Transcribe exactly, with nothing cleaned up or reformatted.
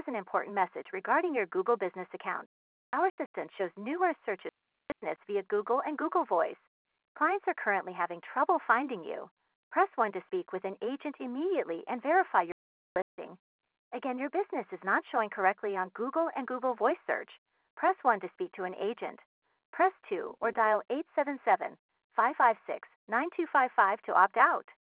an important message regarding your Google Business account. Our assistant shows numerous searches for business via Google and Google Voice. Clients are currently having trouble finding you. Press one to speak with an agent immediately and verify your listing. Again, your business is not showing correctly on Google and Google Voice search. Press one to speak to an agent. Press two or dial eight seven seven, five five six, nine two five five to opt out.